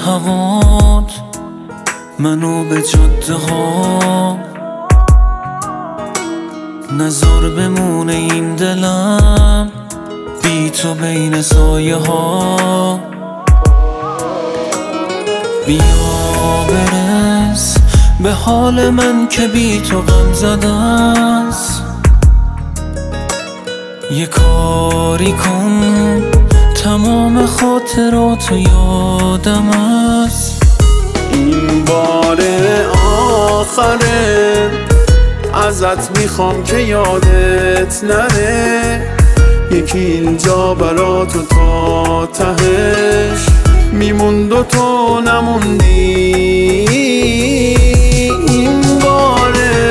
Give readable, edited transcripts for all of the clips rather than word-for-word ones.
هوات منو به جاده ها، نزار بمونه این دلم بی تو بین سایه ها. بیا برس به حال من که بی تو غم زده است، یه کاری کن تمام خاطراتو یادم است. این بار آخره ازت میخوام که یادت نره، یکی اینجا برا تو تا تهش میموند و تو نموندی. این بار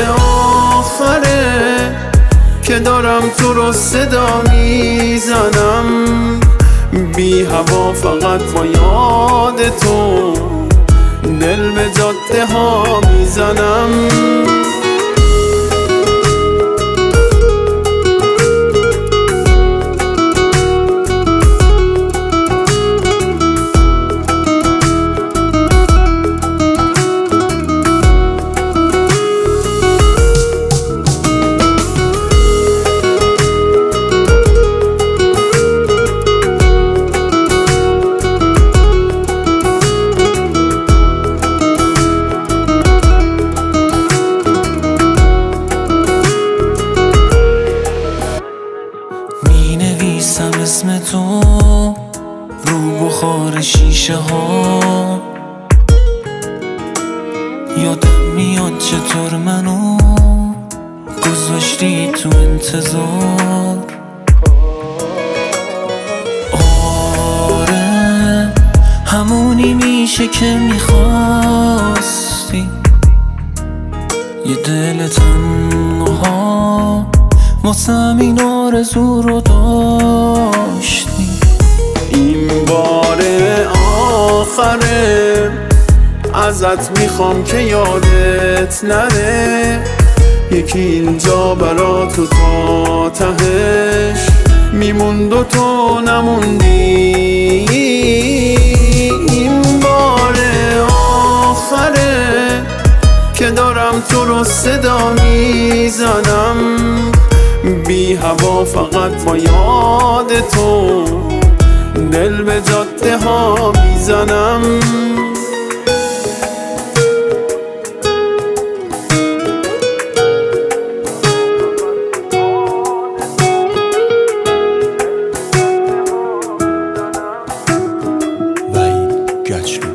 آخره که دارم تو رو صدا میزنم، بی هوا فقط با یاد تو دل به جاده ها میزنم. نویسم اسم تو رو بخار شیشه ها، یادم میاد چطور منو گذاشتی تو انتظار. آره همونی میشه که میخواستی، یه دل تنها واسم این آرزو رو داشتی. این بار آخره ازت میخوام که یادت نره، یکی اینجا برا تو تا تهش میموند و تو نموندی. این بار آخره که دارم تو رو صدا میزنم، بی هوا فقط با یاد تو دل به جاده ها میزنم. وحید گچلو